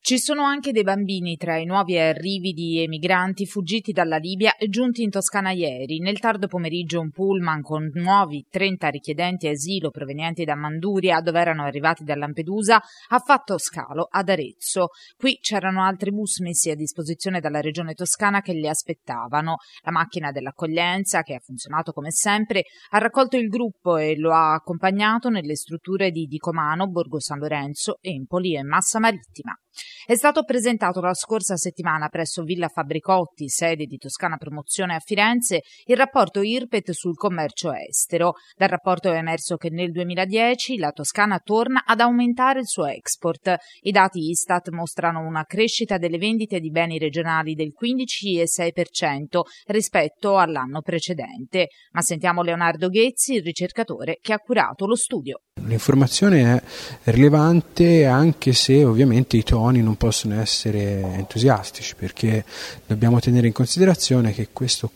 Ci sono anche dei bambini tra i nuovi arrivi di emigranti fuggiti dalla Libia e giunti in Toscana ieri. Nel tardo pomeriggio un pullman con nuovi 30 richiedenti asilo provenienti da Manduria, dove erano arrivati da Lampedusa, ha fatto scalo ad Arezzo. Qui c'erano altri bus messi a disposizione dalla regione toscana che li aspettavano. La macchina dell'accoglienza, che ha funzionato come sempre, ha raccolto il gruppo e lo ha accompagnato nelle strutture di Dicomano, Borgo San Lorenzo, Empoli e Massa Marittima. È stato presentato la scorsa settimana presso Villa Fabbricotti, sede di Toscana Promozione a Firenze, il rapporto IRPET sul commercio estero. Dal rapporto è emerso che nel 2010 la Toscana torna ad aumentare il suo export. I dati Istat mostrano una crescita delle vendite di beni regionali del 15,6% rispetto all'anno precedente. Ma sentiamo Leonardo Ghezzi, il ricercatore che ha curato lo studio. L'informazione è rilevante, anche se ovviamente i toni non possono essere entusiastici, perché dobbiamo tenere in considerazione che questo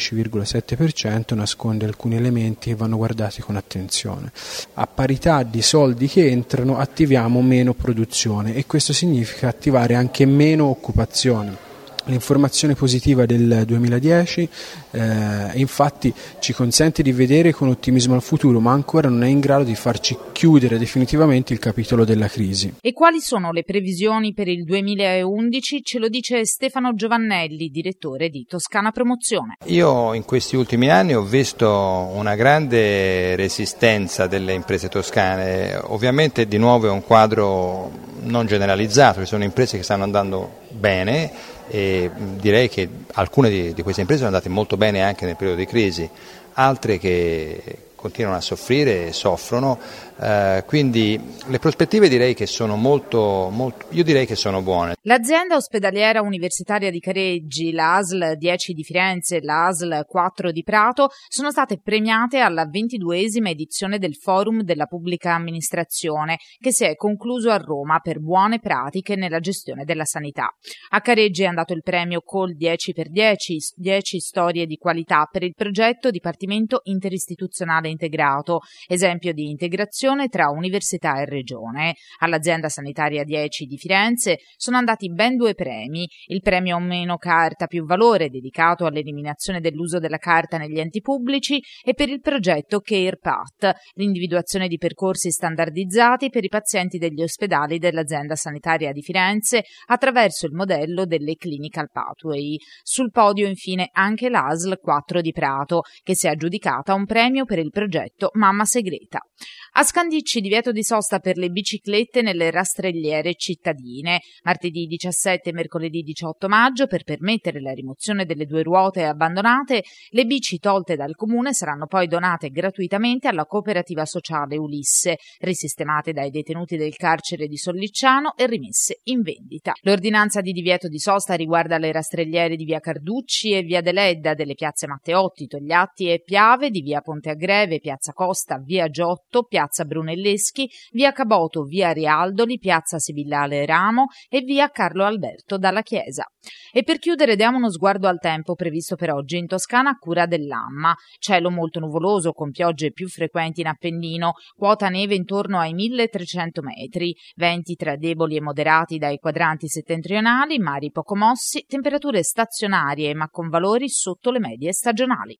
15,7% nasconde alcuni elementi che vanno guardati con attenzione. A parità di soldi che entrano attiviamo meno produzione e questo significa attivare anche meno occupazione. L'informazione positiva del 2010 infatti ci consente di vedere con ottimismo al futuro, ma ancora non è in grado di farci chiudere definitivamente il capitolo della crisi. E quali sono le previsioni per il 2011? Ce lo dice Stefano Giovannelli, direttore di Toscana Promozione. Io in questi ultimi anni ho visto una grande resistenza delle imprese toscane. Ovviamente di nuovo è un quadro non generalizzato, ci sono imprese che stanno andando bene e direi che alcune di queste imprese sono andate molto bene anche nel periodo di crisi, altre che continuano a soffrire e soffrono, quindi le prospettive direi che sono io direi che sono buone. L'azienda ospedaliera universitaria di Careggi, la ASL 10 di Firenze e la ASL 4 di Prato sono state premiate alla 22esima edizione del Forum della Pubblica Amministrazione, che si è concluso a Roma per buone pratiche nella gestione della sanità. A Careggi è andato il premio Call 10x10, 10 storie di qualità per il progetto Dipartimento Interistituzionale Integrato, esempio di integrazione tra università e regione. All'azienda sanitaria 10 di Firenze sono andati ben 2 premi: il premio Meno Carta Più Valore, dedicato all'eliminazione dell'uso della carta negli enti pubblici, e per il progetto CarePath, l'individuazione di percorsi standardizzati per i pazienti degli ospedali dell'azienda sanitaria di Firenze attraverso il modello delle Clinical Pathway. Sul podio infine anche l'ASL 4 di Prato, che si è aggiudicata un premio per il progetto Mamma Segreta. A Scandicci divieto di sosta per le biciclette nelle rastrelliere cittadine. Martedì 17 e mercoledì 18 maggio, per permettere la rimozione delle 2 ruote abbandonate, le bici tolte dal comune saranno poi donate gratuitamente alla cooperativa sociale Ulisse, risistemate dai detenuti del carcere di Sollicciano e rimesse in vendita. L'ordinanza di divieto di sosta riguarda le rastrelliere di via Carducci e via Deledda, delle piazze Matteotti, Togliatti e Piave, di via Ponte Agreve, piazza Costa, via Giotto, piazza Brunelleschi, via Caboto, via Rialdoli, piazza Sibillale Ramo e via Carlo Alberto dalla Chiesa. E per chiudere diamo uno sguardo al tempo previsto per oggi in Toscana a cura dell'AMMA. Cielo molto nuvoloso con piogge più frequenti in Appennino, quota neve intorno ai 1300 metri, venti tra deboli e moderati dai quadranti settentrionali, mari poco mossi, temperature stazionarie ma con valori sotto le medie stagionali.